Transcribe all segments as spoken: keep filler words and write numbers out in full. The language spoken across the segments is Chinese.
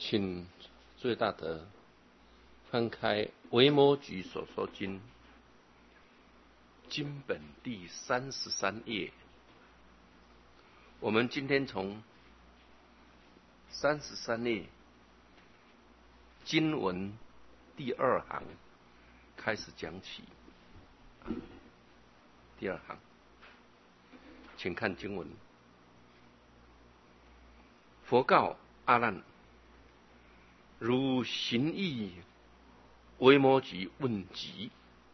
请最大德翻开《维摩诘所说经》经本第三十三页。我们今天从三十三页经文第二行开始讲起。第二行，请看经文。佛告阿难：如行义维摩诘问疾。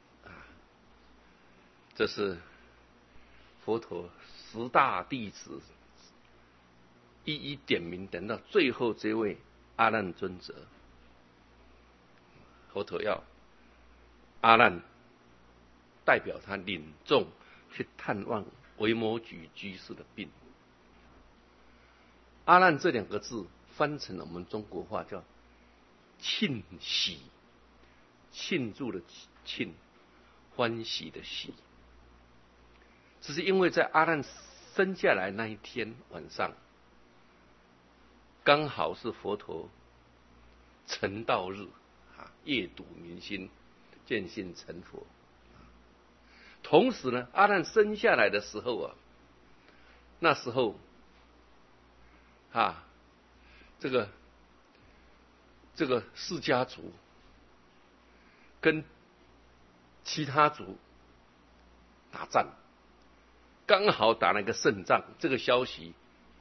这是佛陀十大弟子一一点名，等到最后这位阿难尊者，佛陀要阿难代表他领众去探望维摩诘居士的病。阿难这两个字翻成了我们中国话叫庆喜，庆祝的庆，欢喜的喜。只是因为在阿难生下来那一天晚上，刚好是佛陀成道日啊，夜睹明星，见性成佛。同时呢，阿难生下来的时候啊，那时候啊，这个这个释迦族跟其他族打仗，刚好打了一个胜仗，这个消息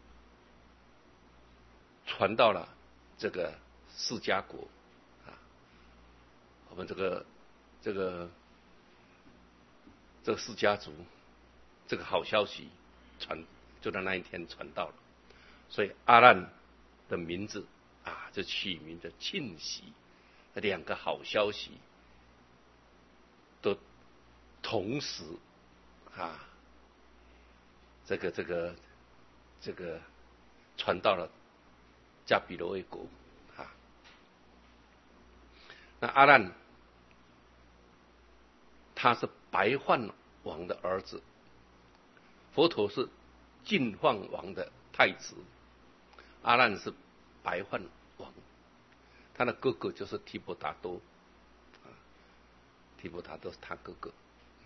传到了这个释迦国啊，我们这个这个这个释迦族，这个好消息传就在那一天传到了，所以阿难的名字啊就取名的庆喜，两个好消息都同时啊，这个这个这个传到了迦毗罗卫国啊。那阿难他是白饭王的儿子，佛陀是净饭王的太子，阿难是白饭王，他的哥哥就是提婆达多，提婆达多是他哥哥。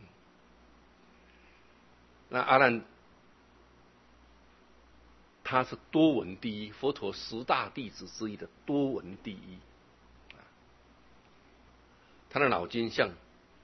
那阿难他是多闻第一，佛陀十大弟子之一的多闻第一，他的脑筋像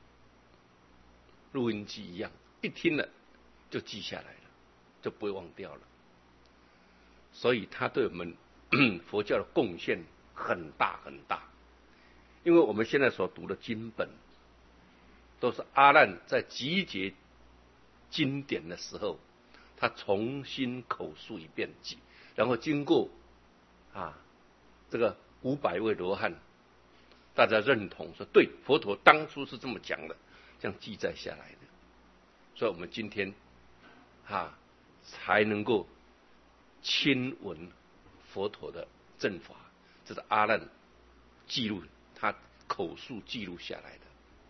录音机一样，一听了就记下来了，就不会忘掉了。所以他对我们佛教的贡献很大很大。因为我们现在所读的经本，都是阿难在集结经典的时候，他重新口述一遍，然后经过啊这个五百位罗汉，大家认同说对，佛陀当初是这么讲的，这样记载下来的。所以我们今天啊才能够亲闻佛陀的正法，这是阿难记录，他口述记录下来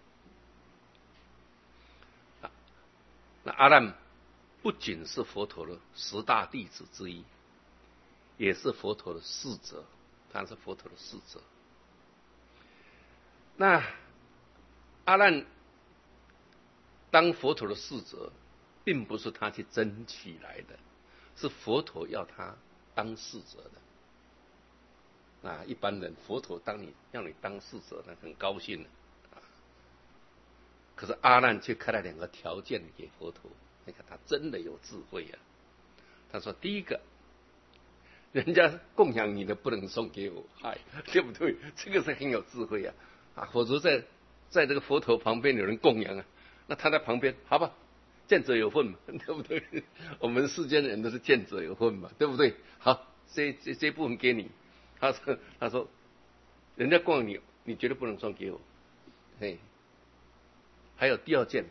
的。啊、那阿难不仅是佛陀的十大弟子之一，也是佛陀的侍者，他是佛陀的侍者。那阿难当佛陀的侍者，并不是他去争取来的，是佛陀要他当侍者的。啊，一般人佛陀当你要你当侍者呢，很高兴的啊。可是阿难却开了两个条件给佛陀，你看他真的有智慧啊。他说：第一个，人家供养你的不能送给我，嗨，对不对？这个是很有智慧啊。啊，否则在在这个佛陀旁边有人供养啊，那他在旁边，好吧，见者有份嘛，对不对？我们世间人都是见者有份嘛，对不对？好，这这这部分给你。他说他说，人家供养你，你绝对不能送给我。嘿，还有第二件，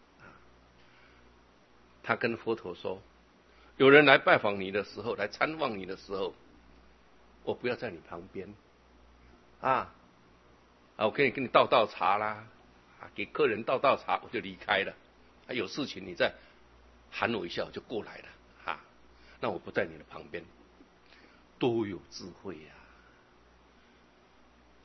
他跟佛陀说，有人来拜访你的时候，来参望你的时候，我不要在你旁边啊。啊，我可以给你倒倒茶啦，啊，给客人倒倒茶，我就离开了。啊，有事情你再喊我一下，我就过来了，啊，那我不在你的旁边，多有智慧呀！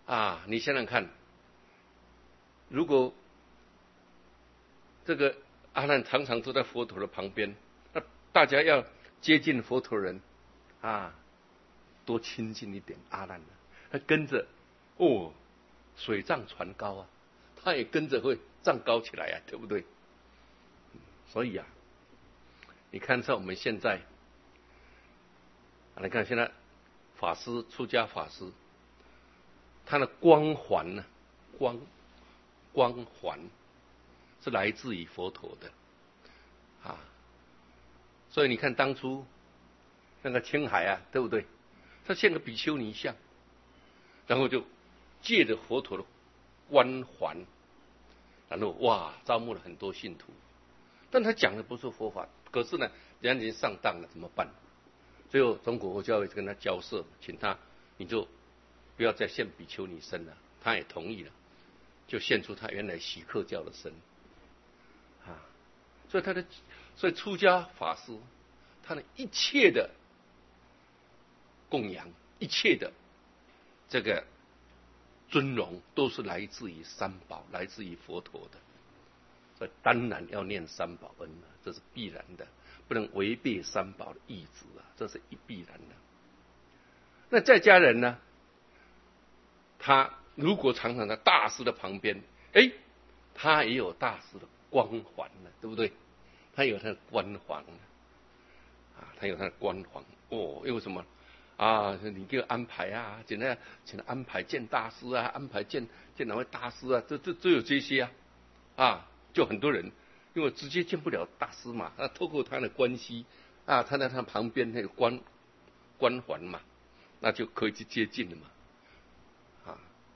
啊，你想想看，如果这个阿难常常坐在佛陀的旁边，那大家要接近佛陀人啊，多亲近一点阿难呢。他跟着哦，水涨船高啊，他也跟着会涨高起来啊，对不对？所以啊，你看像我们现在，啊、你看现在法师出家法师，他的光环呢，光光环是来自于佛陀的啊，所以你看当初那个青海啊，对不对？他献个比丘尼像，然后就借着佛陀的光环，然后哇，招募了很多信徒。但他讲的不是佛法，可是呢，人家已经上当了，怎么办？最后中国佛教会跟他交涉，请他你就不要再献比丘尼身了，他也同意了，就献出他原来锡克教的身啊。所以他的，所以出家法师，他的一切的供养，一切的这个尊荣，都是来自于三宝，来自于佛陀的。所以当然要念三宝恩了，这是必然的，不能违背三宝的意志啊，这是一必然的。那在家人呢？他如果常常在大师的旁边，哎，他也有大师的光环了，对不对？他有他的光环啊，他有他的光环哦。因为什么啊？你给我安排啊，请他请他安排见大师啊，安排见见哪位大师啊？这这都有这些啊啊。就很多人因为直接见不了大师嘛，那透过他的关系啊，他在他旁边那个关关环嘛，那就可以去接近了嘛，啊，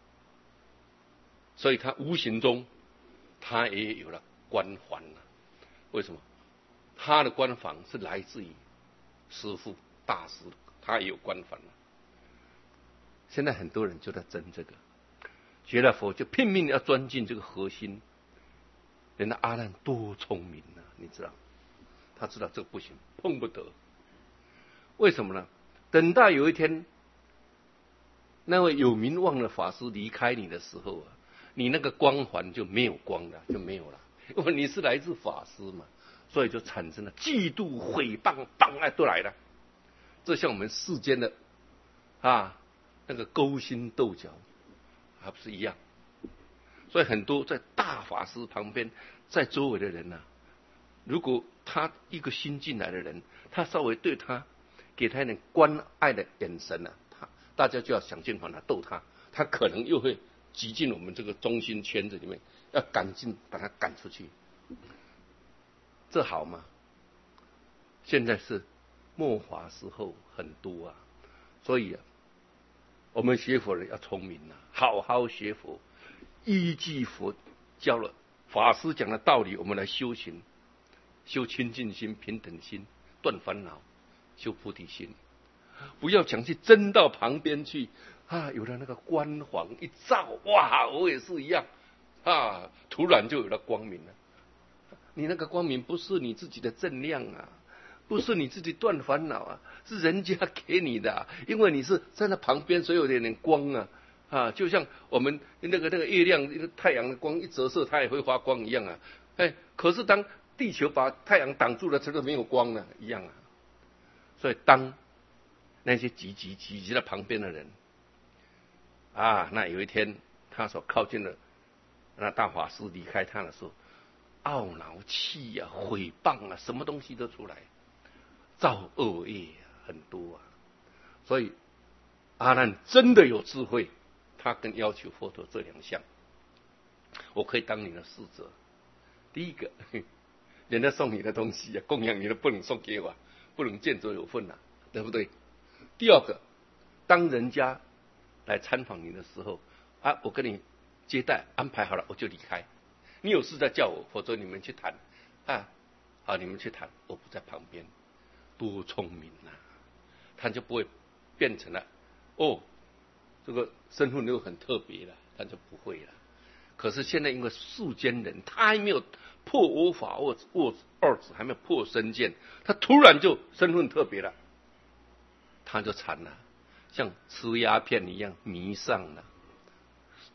所以他无形中他也有了关环了。为什么？他的关环是来自于师父大师，他也有关环了。现在很多人就在争这个，学了佛就拼命要钻进这个核心。人家阿难多聪明啊，你知道？他知道这个不行，碰不得。为什么呢？等到有一天，那位有名望的法师离开你的时候啊，你那个光环就没有光了，就没有了。因为你是来自法师嘛，所以就产生了嫉妒、诽谤、障碍都来了。这像我们世间的啊那个勾心斗角，还不是一样？所以很多在大法师旁边，在周围的人呢、啊，如果他一个新进来的人，他稍微对他给他一点关爱的眼神呢、啊，他大家就要想尽办法逗他，他可能又会挤进我们这个中心圈子里面，要赶紧把他赶出去，这好吗？现在是末法时候很多啊，所以啊，我们学佛人要聪明啊，好好学佛。依据佛教了法师讲的道理，我们来修行，修清净心、平等心，断烦恼，修菩提心。不要想去争到旁边去啊！有了那个光环一照，哇，我也是一样啊！突然就有了光明了。你那个光明不是你自己的正量啊，不是你自己断烦恼啊，是人家给你的、啊，因为你是在那旁边，所以有点点光啊。啊，就像我们那个那个月亮、那个太阳的光一折射，它也会发光一样啊。哎，可是当地球把太阳挡住了，它就没有光了，一样啊。所以当那些挤挤挤挤在旁边的人，啊，那有一天他所靠近的那大法师离开他的时候，懊恼、气啊、诽谤啊，什么东西都出来，造恶业、啊、很多啊。所以阿难真的有智慧。他更要求佛陀这两项，我可以当你的侍者。第一个，人家送你的东西啊，供养你的不能送给我，不能见者有份啊，对不对？第二个，当人家来参访你的时候啊，我跟你接待安排好了，我就离开。你有事再叫我，否则你们去谈啊，好，你们去谈，我不在旁边。多聪明啊！他就不会变成了哦。这个身份又很特别了，他就不会了。可是现在因为世间人，他还没有破我法二二字，还没有破身见，他突然就身份特别了，他就惨了，像吃鸦片一样迷上了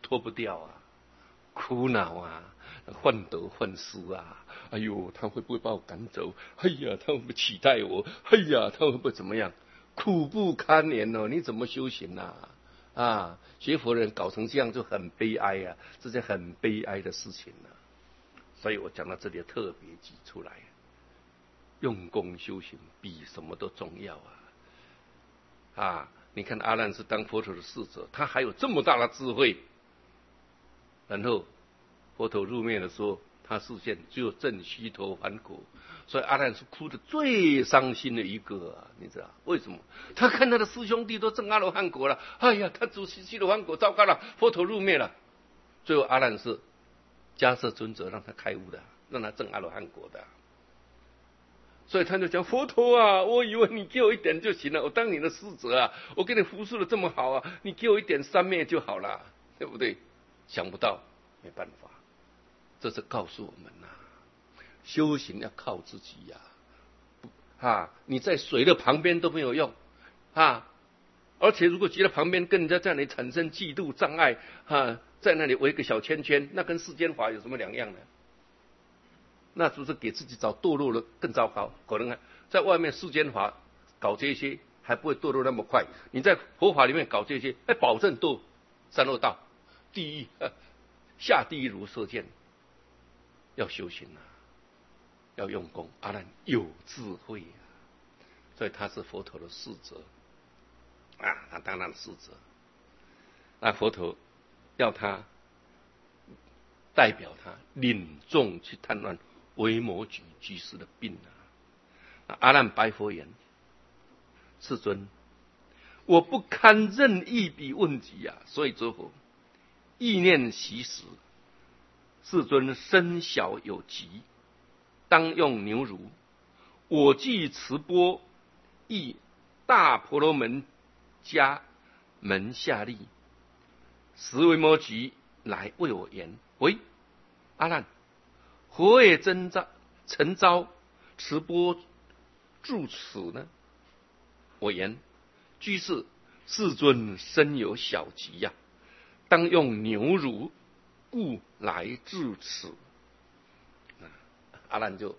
脱不掉啊，苦恼啊，患得患失啊，哎呦，他会不会把我赶走？哎呀，他会不会取代我？哎呀，他会不会怎么样？苦不堪言哦！你怎么修行啊？啊，学佛人搞成这样就很悲哀啊，这是很悲哀的事情啊。所以我讲到这里特别举出来，用功修行比什么都重要啊！啊，你看阿难是当佛陀的侍者，他还有这么大的智慧，然后佛陀入灭的时候，他视线只有正须陀洹果，所以阿难是哭的最伤心的一个啊！你知道为什么？他看他的师兄弟都证阿罗汉果了，哎呀，他主须陀洹果糟糕了，佛陀入灭了，最后阿难是迦叶尊者让他开悟的，让他证阿罗汉果的。所以他就讲佛陀啊，我以为你给我一点就行了，我当你的侍者啊，我给你服侍的这么好啊，你给我一点三昧就好了，对不对？想不到，没办法，这是告诉我们呐、啊，修行要靠自己呀、啊，啊，你在水的旁边都没有用啊，而且如果挤在旁边跟人家在那里产生嫉妒障碍啊，在那里围个小圈圈，那跟世间法有什么两样呢？那是不是给自己找堕落了更糟糕？可能在外面世间法搞这些还不会堕落那么快，你在佛法里面搞这些，哎，保证堕三恶道、地狱，下地狱如射箭。要修行啊，要用功。阿难有智慧啊，所以他是佛陀的侍者啊，他当然侍者。那佛陀要他代表他领众去探望维摩诘居士的病啊。阿难白佛言：“世尊，我不堪任意彼问疾啊，所以诸佛意念习时，世尊身小有疾，当用牛乳。我既持钵，亦大婆罗门迦门下利。时维摩诘来为我言：喂，阿难，何以真招诚招持钵住此呢？我言：居士，世尊身有小疾呀、啊，当用牛乳，故来至此。阿难就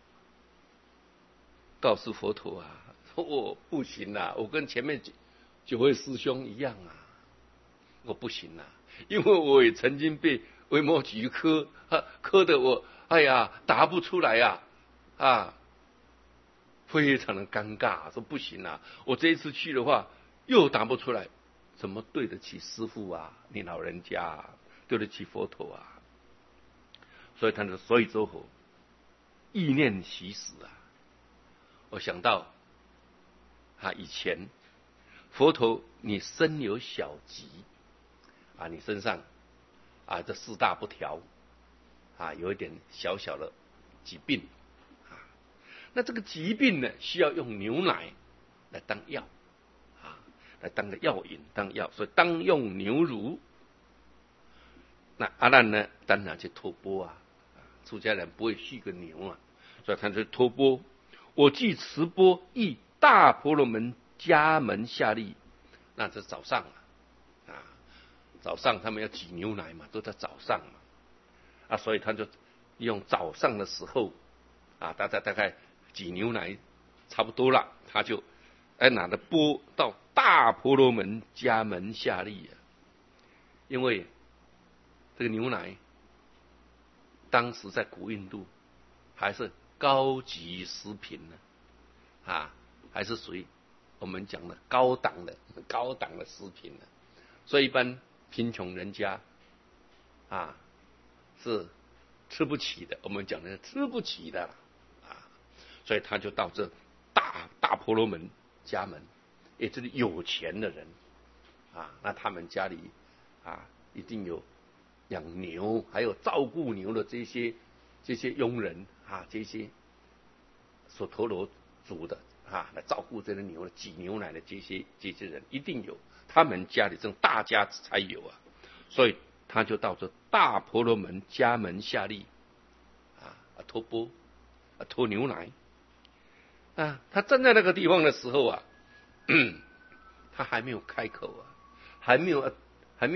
告诉佛陀啊，说我不行啊，我跟前面九位师兄一样啊，我不行啊，因为我也曾经被维摩诘磕，磕的我哎呀答不出来呀 啊, 啊，非常的尴尬，说不行啊，我这一次去的话又答不出来，怎么对得起师父啊，你老人家、啊、对得起佛陀啊？所以他说，所以诸佛意念习时啊，我想到啊，以前佛陀你身有小疾啊，你身上啊这四大不调啊，有一点小小的疾病啊，那这个疾病呢，需要用牛奶来当药啊，来当个药引当药，所以当用牛乳。那阿难呢，当然去托钵啊，出家人不会续个牛啊，所以他就托钵。我既持钵，亦大婆罗门迦门下利。那这早上啊，啊，早上他们要挤牛奶嘛，都在早上嘛，啊，所以他就用早上的时候啊，大概大概挤牛奶差不多了，他就哎拿着钵到大婆罗门迦门下利啊，因为这个牛奶当时在古印度还是高级食品呢，啊，还是属于我们讲的高档的高档的食品呢，所以一般贫穷人家啊是吃不起的，我们讲的吃不起的啊，所以他就到这大大婆罗门家门，也就是有钱的人啊，那他们家里啊一定有养牛，还有照顾牛的这些这些佣人啊，这些所陀罗族的啊，来照顾这个牛的、挤牛奶的这些这些人，一定有，他们家里这种大家子才有啊，所以他就到这大婆罗门迦门下利啊，托钵啊，托牛奶啊，他站在那个地方的时候啊，他还没有开口啊，还没有还没有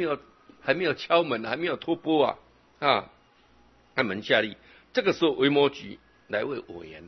还没有敲门，还没有托钵啊啊，按门下吏。这个时候维摩诘来为我言，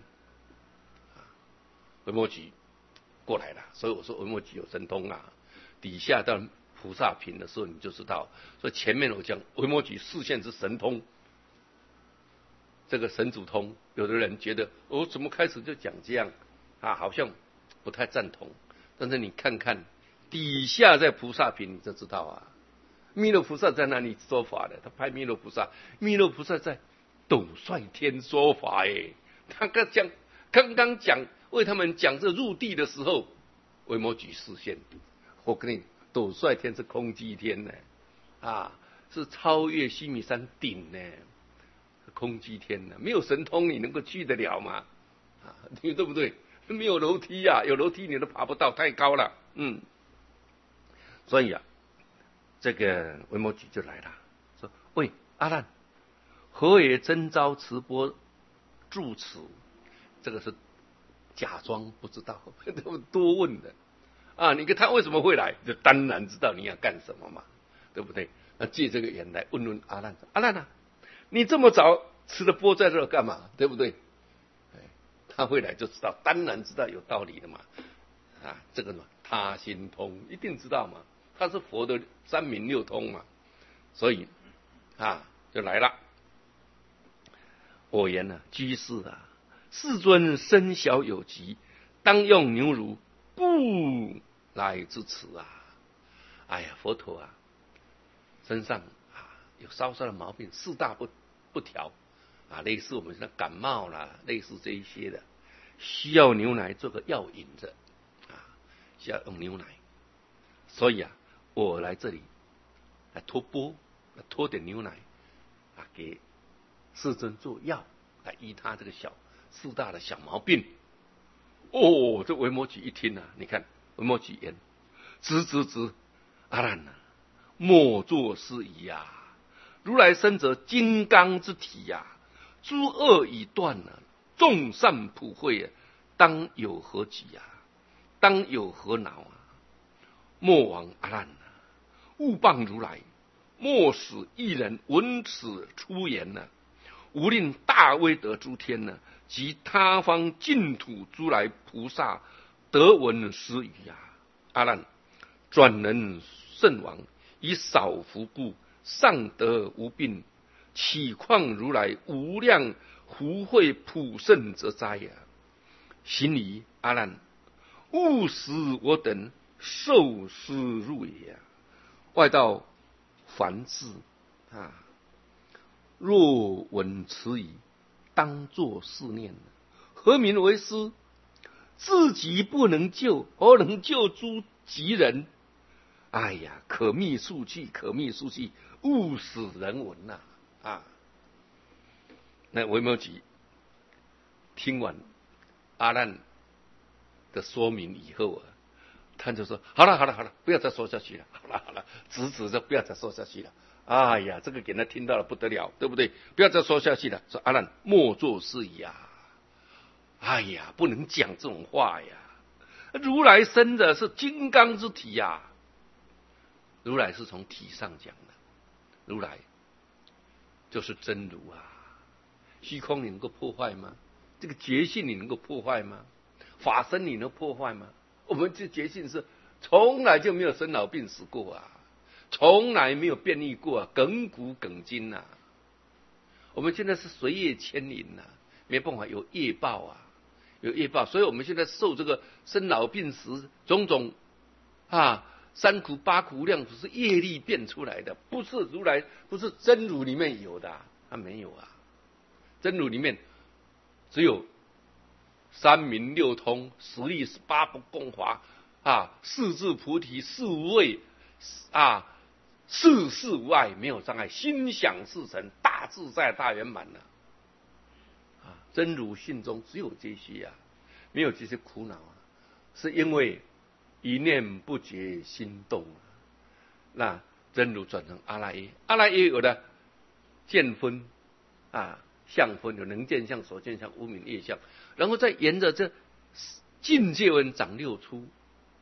维摩诘过来了，所以我说维摩诘有神通啊。底下到菩萨品的时候你就知道，所以前面我讲维摩诘视线是神通，这个神主通，有的人觉得我、哦、怎么开始就讲这样啊，好像不太赞同。但是你看看底下在菩萨品，你就知道啊，弥勒菩萨在那里说法的，他拍弥勒菩萨，弥勒菩萨在斗率天说法耶。他刚讲刚刚讲为他们讲这入地的时候，维摩诘视线，我跟你斗率天是空寂天呢，啊，是超越须弥山顶呢，空寂天呢，没有神通你能够去得了吗？啊，你对不对？没有楼梯啊，有楼梯你都爬不到，太高了。嗯，所以啊，这个维摩诘就来了，说：“喂，阿难，何也征召持钵住此？”这个是假装不知道，多问的啊。你看他为什么会来，就当然知道你要干什么嘛，对不对？那借这个缘来问问阿难，阿难啊，你这么早持了钵在这干嘛？对不对？他会来就知道，当然知道有道理的嘛。啊，这个嘛，他心通，一定知道嘛。他是佛的三明六通嘛，所以啊，就来了。我言啊，居士啊，世尊身小有疾，当用牛乳故来至此啊。哎呀，佛陀啊，身上啊有稍稍的毛病，四大不不调。啊，类似我们的感冒啦，类似这一些的，需要牛奶做个药引着，啊，需要用牛奶，所以啊，我来这里来托钵，来托点牛奶，啊，给世尊做药，来医他这个小四大的小毛病。哦，这维摩诘一听啊，你看维摩诘言：“直直直，阿难啊，莫作是疑呀！如来身则金刚之体呀、啊。”诸恶已断了，众善普惠啊，当有何急啊？当有何恼啊？莫往阿难啊，勿谤如来，莫使一人闻此出言呢、啊，无令大威德诸天呢、啊，及他方净土诸来菩萨得闻斯语啊！阿难，转人圣王，以少福故，尚得无病。岂况如来无量福慧普胜则哉呀！行礼阿难，勿使我等受施入也。外道凡智啊，若闻此语，当作是念：何名为师？自己不能救，何能救诸急人？哎呀，可密速去，可密速去，勿使人闻呐、啊！啊，那维摩诘听完阿难的说明以后啊，他就说：“好了好了好了，不要再说下去了，好了好了，直直的不要再说下去了。”哎呀，这个给他听到了不得了，对不对？不要再说下去了。说阿难莫作是疑啊！哎呀，不能讲这种话呀！如来生的是金刚之体呀、啊，如来是从体上讲的，如来就是真如啊！虚空你能够破坏吗？这个觉性你能够破坏吗？法身你能破坏吗？我们这觉性是从来就没有生老病死过啊，从来没有变异过啊，亘古亘今啊。我们现在是随业牵引啊，没办法，有业报啊，有业报，所以我们现在受这个生老病死种种啊。三苦八苦无量苦是业力变出来的，不是如来，不是真如里面有的、啊，它没有啊。真如里面只有三明六通、十力、十八不共华啊，四智菩提、四无畏啊，事事无碍，没有障碍，心想事成，大自在、大圆满了啊。真如性中只有这些啊，没有这些苦恼啊，是因为一念不觉心动啊。那真如转成阿赖耶，阿赖耶有了见分啊。相分有能见相、所见相、无明业相，然后再沿着这境界文长六出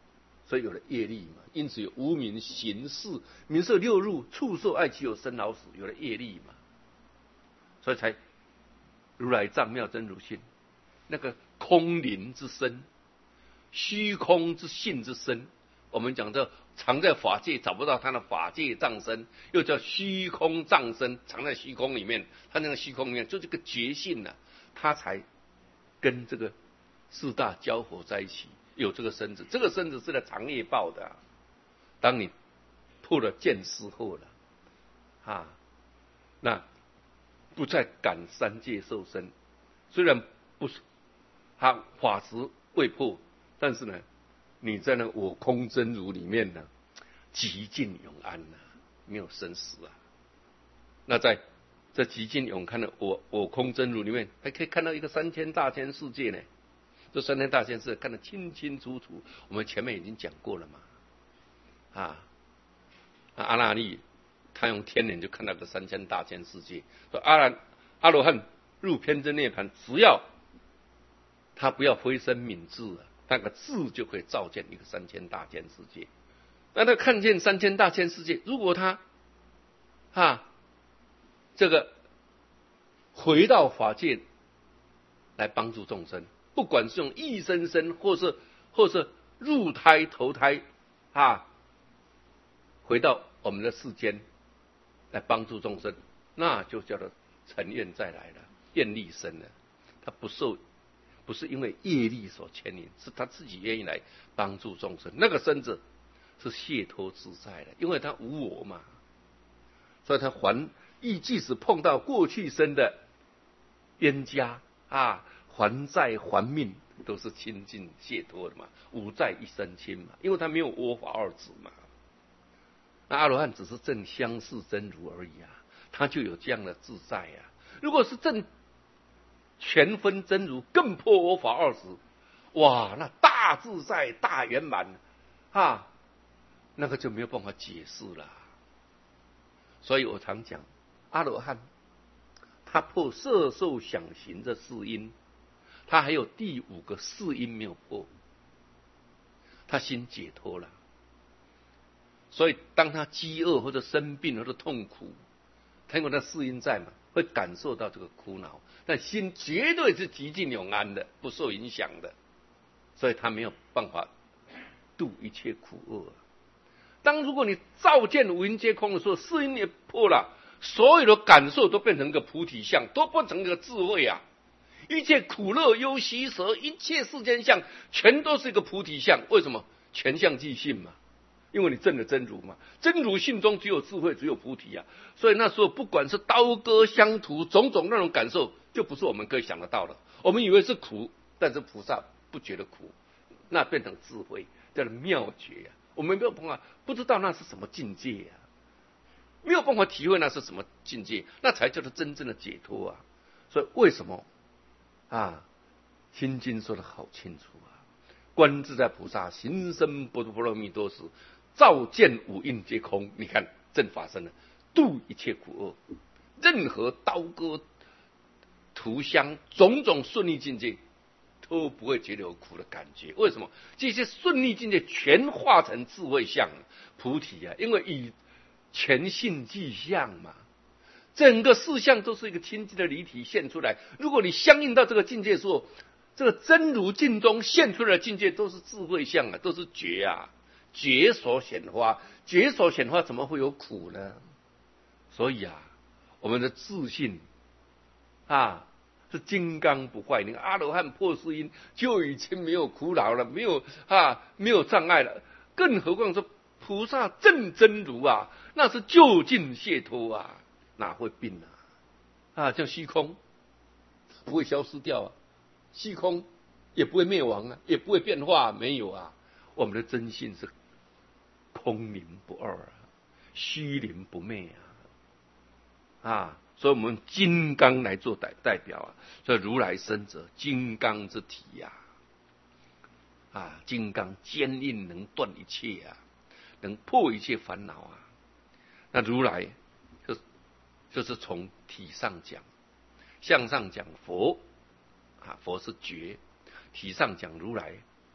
所以有了业力嘛，因此有无明、行识、名色六入、触受、爱取有生老死，有了业力嘛，所以才如来藏妙真如性，那个空灵之身，虚空之性之身，我们讲的藏在法界找不到他的法界藏身，又叫虚空藏身，藏在虚空里面，他那个虚空里面就这个觉性呢、啊，他才跟这个四大交合在一起，有这个身子，这个身子是来长业报的、啊。当你破了见思后了，啊，那不再感三界受身，虽然不是他法执未破，但是呢，你在那我空真如里面呢，极尽永安呐、啊，没有生死啊。那在这极尽永安的我我空真如里面，还可以看到一个三千大千世界呢。这三千大千世界看得清清楚楚，我们前面已经讲过了嘛。啊，阿那律他用天眼就看到个三千大千世界。说阿兰阿罗汉入偏真涅盘，只要他不要非身泯智啊，那个智就可以照见一个三千大千世界。那他看见三千大千世界，如果他啊这个回到法界来帮助众生，不管是用一生生，或是或是入胎投胎啊，回到我们的世间来帮助众生，那就叫做成愿再来了，愿力生了。他不受，不是因为业力所牵引，是他自己愿意来帮助众生。那个身子是解脱自在的，因为他无我嘛，所以他还亦即使碰到过去生的冤家啊，还债还命都是清净解脱的嘛，无债一身轻嘛，因为他没有我法二执嘛。那阿罗汉只是证相似真如而已啊，他就有这样的自在啊。如果是证全分真如，更破我法二执，哇，那大自在大圆满啊，那个就没有办法解释了。所以我常讲，阿罗汉他破色受想行这四因，他还有第五个四因没有破，他心解脱了。所以当他饥饿或者生病或者痛苦，他有那四因在嘛，会感受到这个苦恼，但心绝对是极尽永安的，不受影响的，所以他没有办法度一切苦厄。当如果你照见五蕴皆空的时候，四因也破了，所有的感受都变成一个菩提相，都变成一个智慧啊！一切苦乐忧喜舍，一切世间相，全都是一个菩提相。为什么？全相即性嘛，因为你证了真如嘛，真如性中只有智慧，只有菩提啊。所以那时候不管是刀割相屠，种种那种感受，就不是我们可以想得到的。我们以为是苦，但是菩萨不觉得苦，那变成智慧，叫做妙觉啊。我们没有办法不知道那是什么境界啊，没有办法体会那是什么境界，那才叫做真正的解脱啊。所以为什么啊，心经说的好清楚啊，观自在菩萨行深般若蜜多时，照见五蕴皆空。你看正法身了，度一切苦厄，任何刀割涂香种种顺利境界都不会觉得有苦的感觉。为什么？这些顺利境界全化成智慧相菩提啊，因为以全性即相嘛，整个事相都是一个清净的离体现出来。如果你相应到这个境界的时候，这个真如境中现出来的境界都是智慧相啊，都是觉啊，觉所显化，觉所显化怎么会有苦呢？所以啊，我们的自信啊是金刚不坏。你看阿罗汉破四因就已经没有苦恼了，没有啊没有障碍了，更何况说菩萨正真如啊，那是究竟解脱啊，哪会病啊？啊，叫虚空不会消失掉啊，虚空也不会灭亡啊，也不会变化、啊，没有啊。我们的真性是空灵不二啊，虚灵不灭啊，啊。所以我们金刚来做代代表啊，所以如来生者金刚之体呀、啊，啊，金刚坚硬能断一切啊，能破一切烦恼啊。那如来就就是从体上讲，向上讲佛啊，佛是觉；体上讲如来，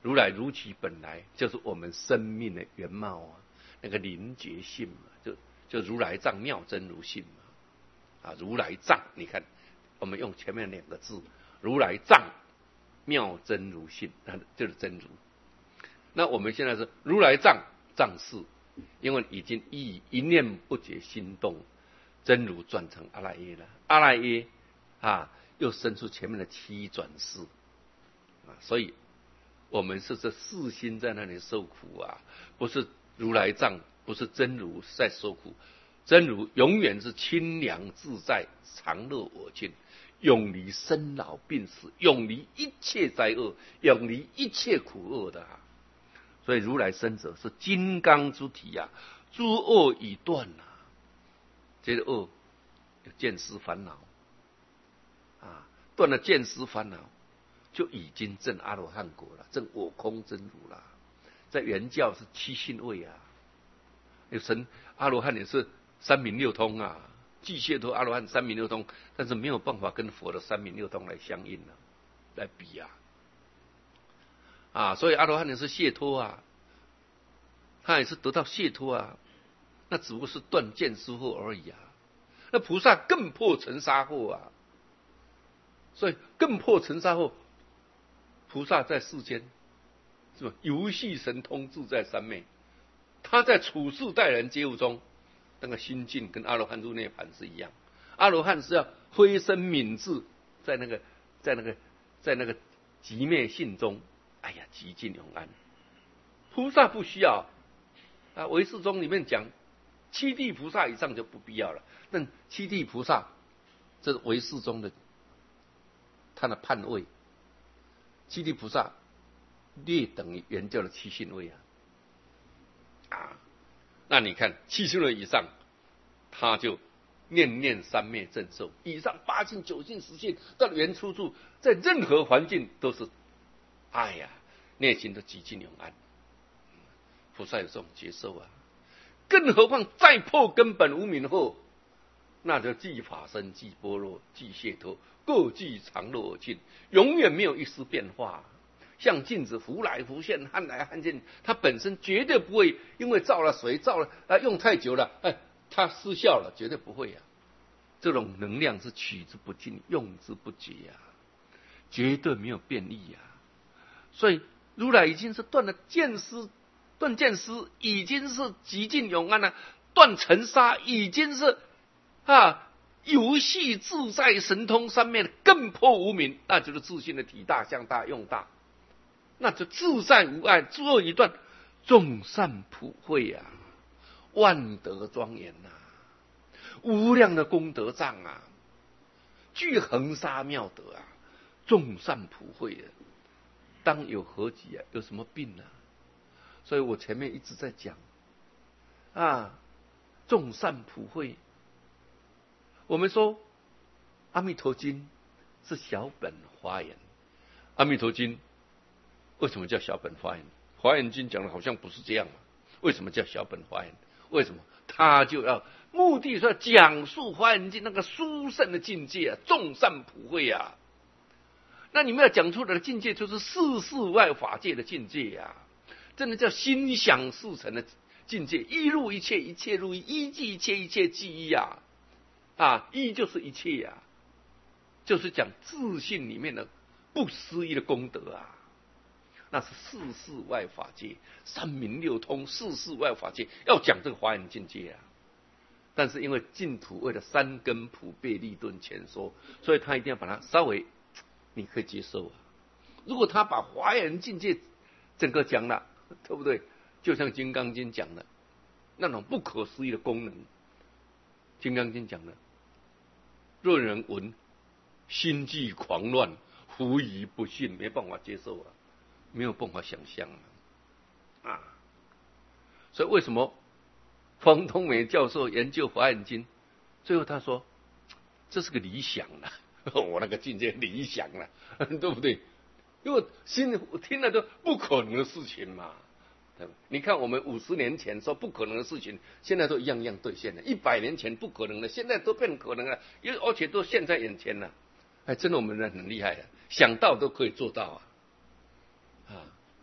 如来如其本来，就是我们生命的原貌啊，那个灵觉性嘛，就就如来藏妙真如性嘛，啊，如来藏，你看，我们用前面两个字，如来藏妙真如性，那就是真如。那我们现在是如来藏藏事，因为已经一一念不觉心动，真如转成阿赖耶了，阿赖耶啊，又生出前面的七转世啊，所以。我们是这四心在那里受苦啊，不是如来藏，不是真如在受苦，真如永远是清凉自在，常乐我净，永离生老病死，永离一切灾厄，永离一切苦厄的啊。所以如来生者是金刚之体啊，诸恶已断啊。这个恶有见思烦恼啊，断了见思烦恼。就已经证阿罗汉果了，证我空真如了。在原教是七信位啊，有神阿罗汉也是三明六通啊，具解脱阿罗汉三明六通，但是没有办法跟佛的三明六通来相应啊，来比啊，啊，所以阿罗汉也是解脱啊，他也是得到解脱啊，那只不过是断见思惑而已啊。那菩萨更破尘沙惑啊，所以更破尘沙惑。菩萨在世间是吧？游戏神通自在三昧，他在处世待人接物中，那个心境跟阿罗汉入涅盘是一样。阿罗汉是要挥身泯智，在那个在那个在那个寂灭性中，哎呀，极尽永安。菩萨不需要啊，唯识宗里面讲，七地菩萨以上就不必要了。但七地菩萨，这是唯识宗的他的判位。七地菩萨略等于原教的七信位啊，啊，那你看七信位以上，他就念念三昧正受，以上八信九信十信到了原出处，在任何环境都是，哎呀，内心都极尽永安。菩萨有这种接受啊，更何况再破根本无明后，那就即法身、即般若、即解脱，各具常乐我净，永远没有一丝变化。像镜子浮来浮现、撼来撼现，它本身绝对不会因为照了水、照了啊用太久了，哎，它失效了，绝对不会啊。这种能量是取之不尽、用之不竭啊，绝对没有变异啊。所以如来已经是断了见思，断见思已经是极尽永安了，断尘沙已经是啊。游戏自在神通三昧更破无明，那就是自信的体大、相大、用大，那就自在无碍，诸恶已断，众善普惠啊，万德庄严呐、啊，无量的功德藏啊，具恒沙妙德啊，众善普惠啊，当有何疾啊？有什么病啊？所以我前面一直在讲啊，众善普惠。我们说《阿弥陀经》是小本华严，《阿弥陀经》为什么叫小本华严？《华严经》讲的好像不是这样嘛？为什么叫小本华严？为什么？他就要目的是要讲述《华严经》那个殊胜的境界啊，众善普惠啊。那你们要讲出来的境界，就是世事外法界的境界呀、啊，真的叫心想事成的境界，一入一切，一切入一，一即一切，一切即一啊。啊，一就是一切啊，就是讲自信里面的不思议的功德啊，那是世事外法界，三明六通，世事外法界要讲这个华严境界啊。但是因为净土为了三根普被利钝前说，所以他一定要把它稍微你可以接受啊。如果他把华严境界整个讲了，对不对？就像《金刚经》讲的那种不可思议的功能，《金刚经》讲的。若人闻，心悸狂乱，狐疑不信，没办法接受啊，没有办法想象啊，啊！所以为什么方东美教授研究《华严经》，最后他说这是个理想了，我那个境界理想了，对不对？因为心里听了都不可能的事情嘛。你看，我们五十年前说不可能的事情，现在都一样一样兑现了；一百年前不可能的，现在都变可能了，而且都现在眼前了。哎，真的我们人很厉害的，想到都可以做到啊！啊，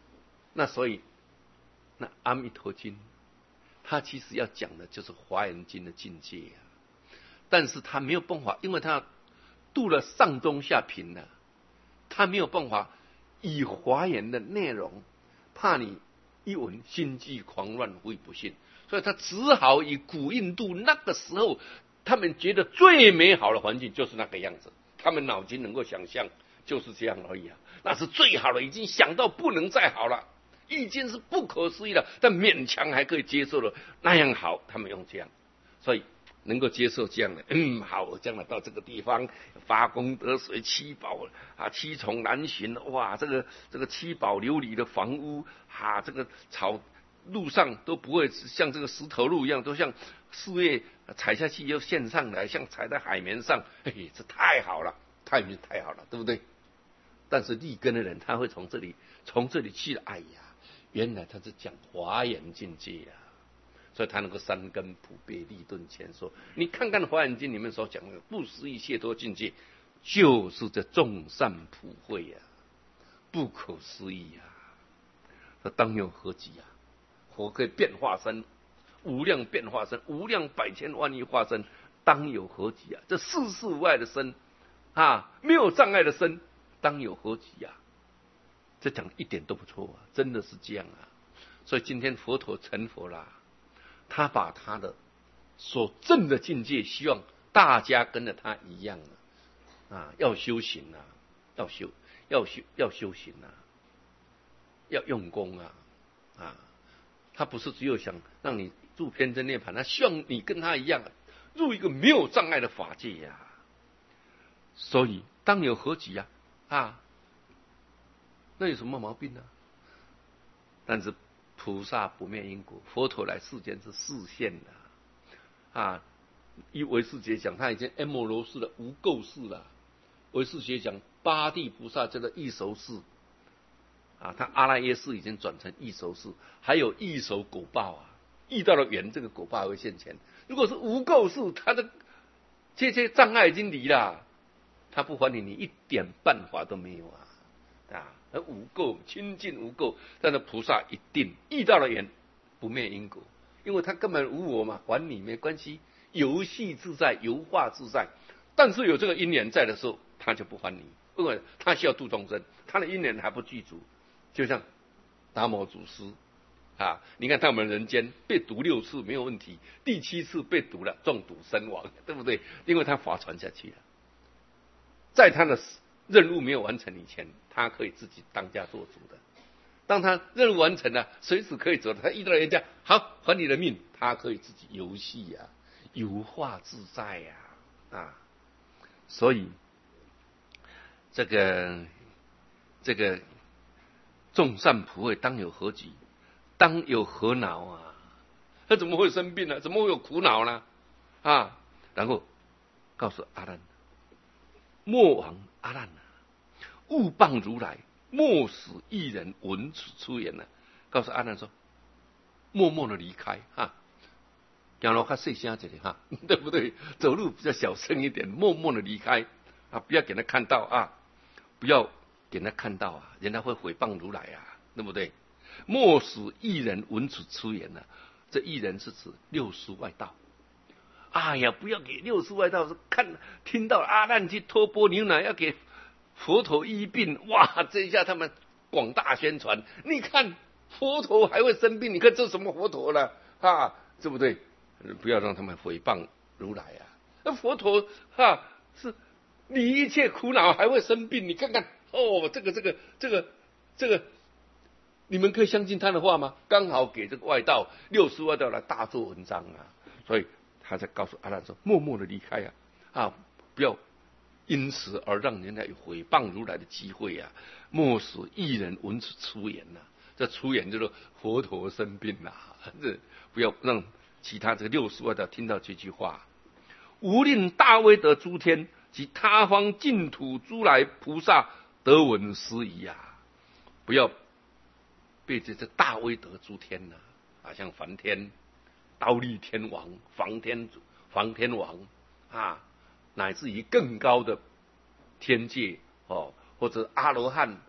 那所以，那阿弥陀经，它其实要讲的就是华严经的境界啊。但是他没有办法，因为他度了上中下品了，他没有办法以华严的内容，怕你一闻心悸狂乱，会不信，所以他只好以古印度那个时候他们觉得最美好的环境就是那个样子，他们脑筋能够想象就是这样而已啊，那是最好的，已经想到不能再好了，已经是不可思议了，但勉强还可以接受了，那样好，他们用这样，所以能够接受这样的，嗯，好，我将来到这个地方发功德水，七宝啊，七重难寻，哇，这个这个七宝琉璃的房屋，哈、啊，这个草路上都不会像这个石头路一样，都像四叶踩下去又现上来，像踩在海绵上，嘿，这太好了，太太好了，对不对？但是立根的人，他会从这里从这里去了，哎呀，原来他是讲华严境界呀、啊。所以他能够三根普被立顿前说，你看看《华严经》里面所讲的不思议解脱境界，就是这众善普惠呀、啊，不可思议呀、啊！这当有何极啊？佛可以变化身，无量变化身，无量百千万亿化身，当有何极啊？这世事无碍的身啊，没有障碍的身，当有何极啊？这讲一点都不错啊，真的是这样啊！所以今天佛陀成佛啦。他把他的所证的境界，希望大家跟着他一样啊，啊要修行啊，要修，要修，要修行啊，要用功啊，啊，他不是只有想让你入偏真涅槃，他希望你跟他一样，入一个没有障碍的法界呀、啊。所以当有何极啊？啊，那有什么毛病呢、啊？但是。菩萨不灭因果，佛陀来世间是示现的啊！以唯识学讲，他已经 M 罗氏的无垢世了。唯识学讲八地菩萨叫做异熟世啊，他阿赖耶识已经转成异熟世，还有异熟果报啊，遇到了缘，这个果报会现前。如果是无垢世，他的这些障碍已经离了，他不还你，你一点办法都没有啊！啊，而无垢清净无垢，但是菩萨一定遇到了缘，不灭因果，因为他根本无我嘛，还你没关系，游戏自在，游化自在。但是有这个因缘在的时候，他就不还你，因为他需要度众生，他的因缘还不具足。就像达摩祖师啊，你看他们人间被毒六次没有问题，第七次被毒了，中毒身亡，对不对？因为他法传下去了，在他的任务没有完成以前，他可以自己当家做主的。当他任务完成了，随时可以走的。他遇到人家，好还你的命，他可以自己游戏呀、啊，游化自在呀、啊，啊！所以这个这个众善普惠，当有何极？当有何恼啊？他怎么会生病呢？怎么会有苦恼呢？啊！然后告诉阿难，莫往阿难啊！勿谤如来，莫使一人闻此出言呢、啊。告诉阿难说，默默的离开哈，讲了他细声一点哈，对不对？走路比较小声一点，默默的离开啊，不要给他看到啊，不要给他看到啊，人家会诽谤如来啊，对不对？莫使一人闻此出言呢、啊。这一人是指六书外道。哎呀，不要给六书外道看听到阿难去托钵牛奶，要给佛陀医病，哇！这一下他们广大宣传，你看佛陀还会生病，你看这什么佛陀了啊？对不对？不要让他们诽谤如来啊！那佛陀哈是你一切苦恼还会生病，你看看哦，这个这个这个这个，你们可以相信他的话吗？刚好给这个外道六书外道来大做文章啊！所以他才告诉阿难说，默默的离开啊啊，不要。因此而让人家有诽谤如来的机会啊！莫使一人闻此出言呐、啊，这出言就是佛陀生病啦、啊，这不要让其他这个六书外道听到这句话。无令大威德诸天及他方净土诸来菩萨得闻斯疑啊！不要被这这大威德诸天呐、啊，啊，像梵天、忉利天王、房天房天王啊。乃至于更高的天界哦，或者阿罗汉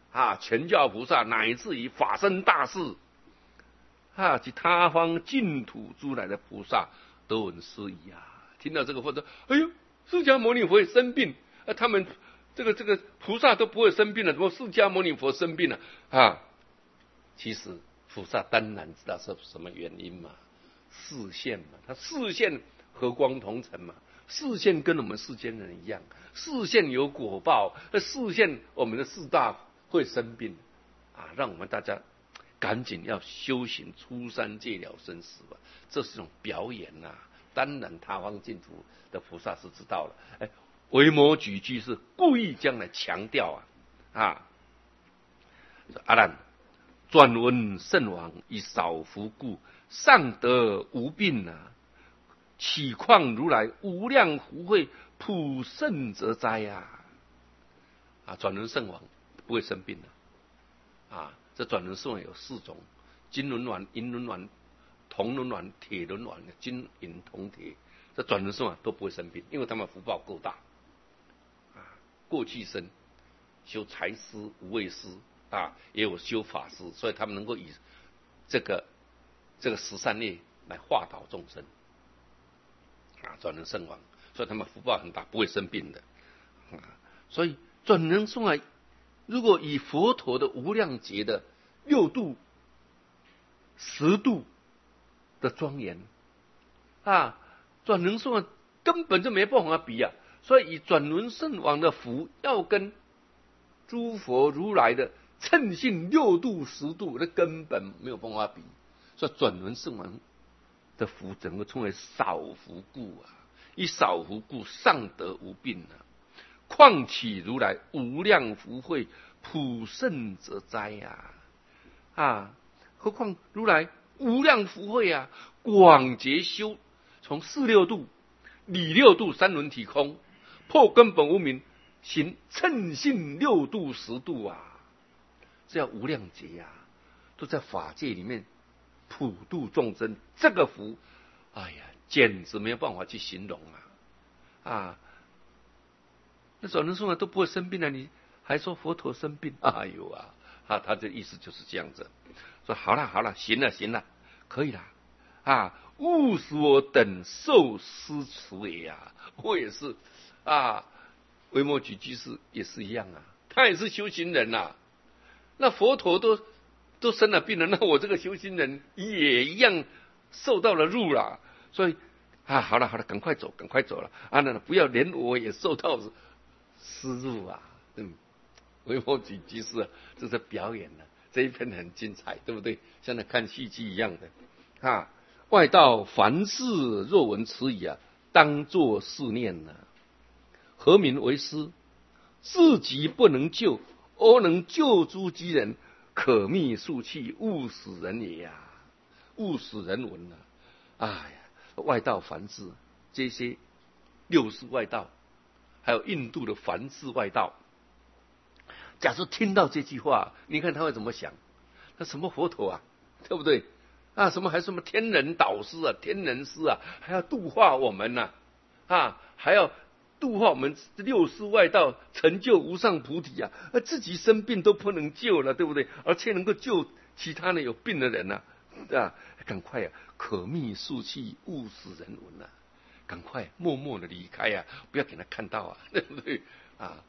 啊，全教菩萨乃至于法身大士啊，及他方净土诸来的菩萨都闻斯语啊。听到这个话说，哎呦，释迦牟尼佛也生病，啊，他们这个这个菩萨都不会生病了，怎么释迦牟尼佛生病了啊？其实菩萨当然知道是什么原因嘛，视线嘛，他视线和光同尘嘛，视线跟我们世间人一样，视线有果报，那视线我们的四大会生病啊，让我们大家赶紧要修行出三界了生死吧，这是一种表演呐、啊。当然他方净土的菩萨是知道了，哎，维摩诘居士故意将来强调啊啊，阿难，转闻圣王以少福故，尚得无病啊，岂况如来无量福慧，普胜则哉啊！啊，转轮圣王不会生病的啊。这转轮圣王有四种：金轮丸、银轮丸、铜轮丸、铁轮丸，金银铜铁，这转轮圣王都不会生病，因为他们福报够大啊。过去生修财师、无畏师啊，也有修法师，所以他们能够以这个这个十善业来化导众生啊。转轮圣王，所以他们福报很大，不会生病的啊。所以转轮圣王如果以佛陀的无量劫的六度、十度的庄严啊，转轮圣王根本就没办法比啊。所以以转轮圣王的福，要跟诸佛如来的称性六度、十度，那根本没有办法比。所以转轮圣王的福，整个称为少福故啊，以少福故，尚得无病啊。况岂如来无量福慧，普胜则哉呀！啊，何况如来无量福慧啊，广结修，从四六度、理六度、三轮体空，破根本无明，行称性六度、十度啊，这叫无量劫呀、啊，都在法界里面普度众生，这个福，哎呀，简直没有办法去形容啊！啊，那转轮圣王都不会生病了，你还说佛陀生病？哎呦啊！啊，他的意思就是这样子，说好了好了，行了行了，可以了啊！勿使我等受施持也呀！我也是啊，维摩诘居士也是一样啊，他也是修行人呐、啊。那佛陀都都生了病了，那我这个修行人也一样受到了辱了，所以啊，好了好了，赶快走赶快走了啊！那不要连我也受到施辱啊！嗯。维摩诘居士，这是表演的、啊，这一篇很精彩，对不对？像那看戏剧一样的啊！外道凡事若闻此语啊，当作是念呐、啊。何名为师？自己不能救，而能救诸己人，可密数气，勿使人也呀、啊！勿使人闻呐、啊！哎呀，外道凡事这些六世外道，还有印度的凡世外道。假如听到这句话，你看他会怎么想？那什么佛陀啊，对不对？啊，什么还什么天人导师啊，天人师啊，还要度化我们呐、啊，啊，还要度化我们六世外道，成就无上菩提啊，而自己生病都不能救了，对不对？而且能够救其他的有病的人呐、啊，啊，赶快啊，可密数气，勿使人闻啊，赶快默默的离开啊，不要给他看到啊，对不对？啊。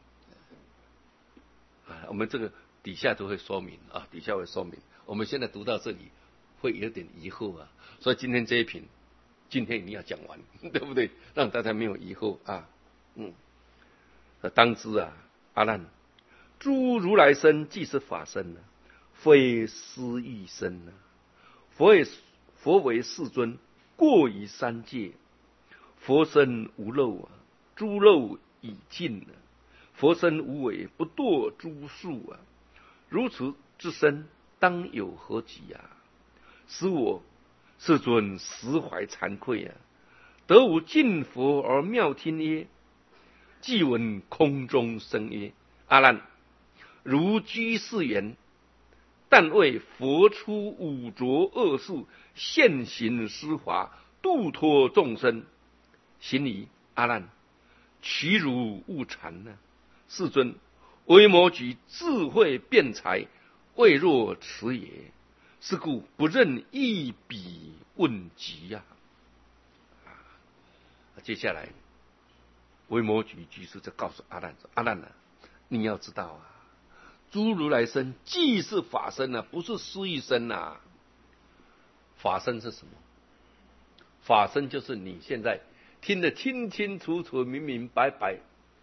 啊，我们这个底下都会说明啊，底下会说明。我们现在读到这里，会有点疑惑啊，所以今天这一品，今天一定要讲完，对不对？让大家没有疑惑啊。嗯，当知啊，阿难，诸如来身即是法身啊，非私欲身啊。佛为佛为世尊，过于三界，佛身无漏啊，诸漏已尽啊。佛身无为，不堕诸数啊！如此之身，当有何极啊？使我世尊实怀惭愧啊！得无尽佛而妙听耶？即闻空中声曰：阿难，如居士言，但为佛出五浊恶世，现行施华，度脱众生。行礼阿难，其如勿惭呢？世尊， 为摩诘智慧辩才，未若此也。是故不任一笔问及呀、啊。接下来，维摩诘居士就告诉阿难说：“阿难啊，你要知道啊，诸如来身既是法身啊，不是失意身啊。法身是什么？法身就是你现在听得清清楚楚、明明白白，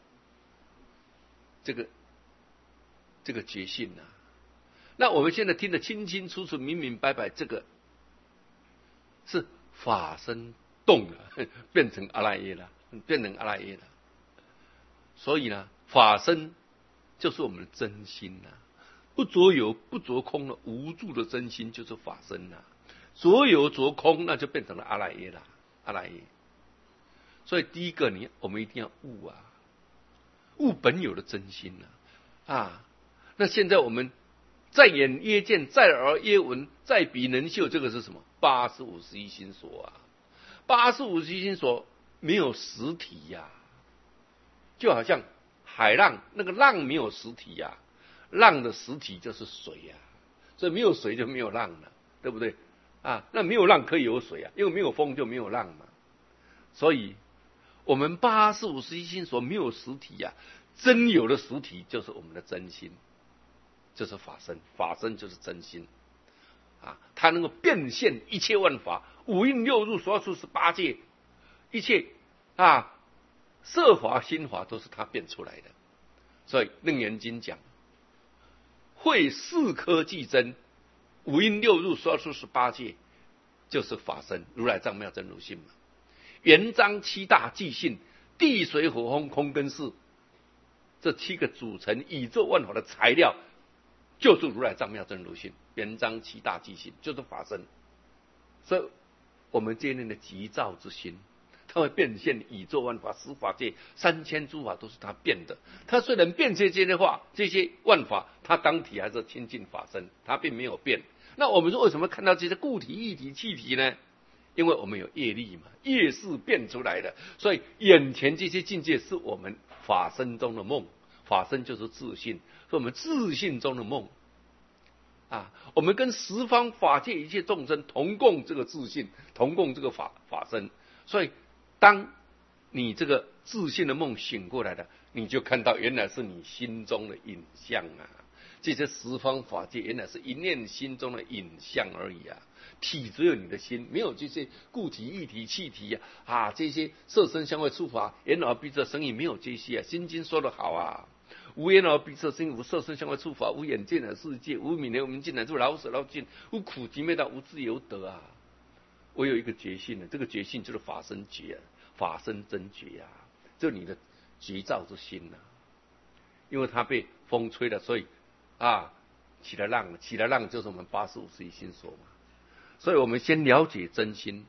这个这个觉性啊。那我们现在听得清清楚楚、明明白白，这个是法身动了，变成阿赖耶了，变成阿赖耶了。所以呢，法身就是我们的真心呐、啊，不着有、不着空的无住的真心就是法身呐、啊。着有着空，那就变成了阿赖耶了，阿赖耶。所以第一个，你我们一定要悟啊，悟本有的真心啊啊！那现在我们在眼曰见，在耳曰闻，在鼻能嗅，这个是什么？八十五十一心所啊！八十五十一心所没有实体呀、啊，就好像海浪，那个浪没有实体呀、啊，浪的实体就是水呀、啊，所以没有水就没有浪了，对不对？啊，那没有浪可以有水啊，因为没有风就没有浪嘛。所以，我们八十五十一心所没有实体呀、啊，真有的实体就是我们的真心，就是法身，法身就是真心啊，它能够变现一切万法，五蕴六入所处十八界，一切啊色法心法都是它变出来的。所以《楞严经》讲，会四科即真。五蕴六入所处十八界，就是法身，如来藏妙真如性嘛。圆章七大即性，地水火风空跟识，这七个组成宇宙万法的材料，就是如来藏妙真如性。圆章七大即性就是法身。所以，我们今天的急躁之心，它会变现宇宙万法、十法界、三千诸法，都是它变的。它虽然变这些的话，这些万法，它当体还是清净法身，它并没有变。那我们说为什么看到这些固体、液体、气体呢？因为我们有业力嘛，业是变出来的，所以眼前这些境界是我们法身中的梦，法身就是自信，是我们自信中的梦啊。我们跟十方法界一切众生同共这个自信，同共这个法法身。所以，当你这个自信的梦醒过来了，你就看到原来是你心中的影像啊。这些十方法界原来是一念心中的影像而已啊，体只有你的心，没有这些固体、液体、气体啊，啊这些色身香味触法、眼耳鼻舌身意，没有这些啊。心经说得好啊，无眼耳鼻舌身意，无色身香味触法，无眼见的世界，无明了无明尽乃至老死老尽，无苦集灭道，无自由得啊。我有一个觉性呢，这个觉性就是法身觉啊，法身真觉啊，就是你的觉照之心呐、啊。因为它被风吹了，所以啊，起了浪，起了浪就是我们八十五十一心所嘛。所以我们先了解真心，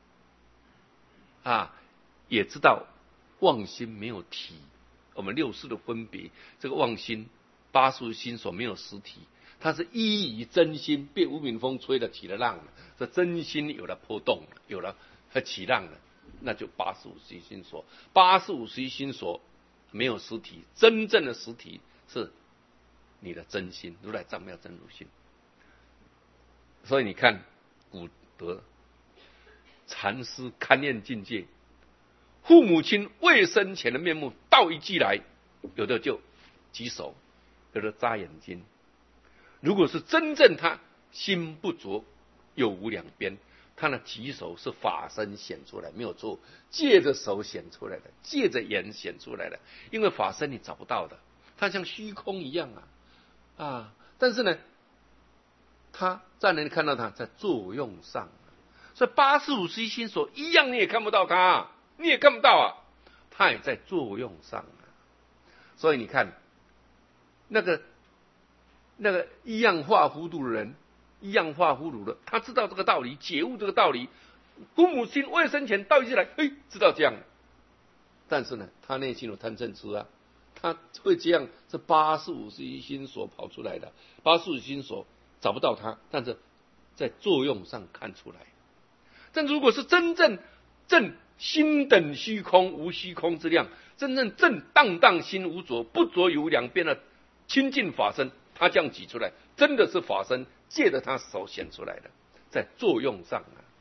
啊，也知道妄心没有体，我们六识的分别，这个妄心八十五心所没有实体，它是依于真心被无明风吹了起了浪了，这真心有了波动了，有了它起浪了，那就八十五十一心所。八十五十一心所没有实体，真正的实体是你的真心，如来藏妙真如性。所以你看古德禅师勘验境界，父母亲未生前的面目，道一即来，有的就举手，有的眨眼睛。如果是真正他心不着，有无两边，他的举手是法身显出来，没有错，借着手显出来的，借着眼显出来的。因为法身你找不到的，它像虚空一样啊啊！但是呢，他在哪里看到它？在作用上。所以八十五十一心所一样，你也看不到它，你也看不到啊，它也在作用上啊。所以你看，那个那个一样化糊涂的人，一样化糊涂的，他知道这个道理，解悟这个道理。父母亲未生前道一即来，哎，知道这样。但是呢，他内心有贪嗔痴啊，他会这样，是八十五十一心所跑出来的，八十五心所找不到他，但是在作用上看出来。但如果是真正正心等虚空，无虚空之量，真正正荡荡心无着，不着有两边的亲近法身，他这样举出来，真的是法身借着他手显出来的，在作用上啊，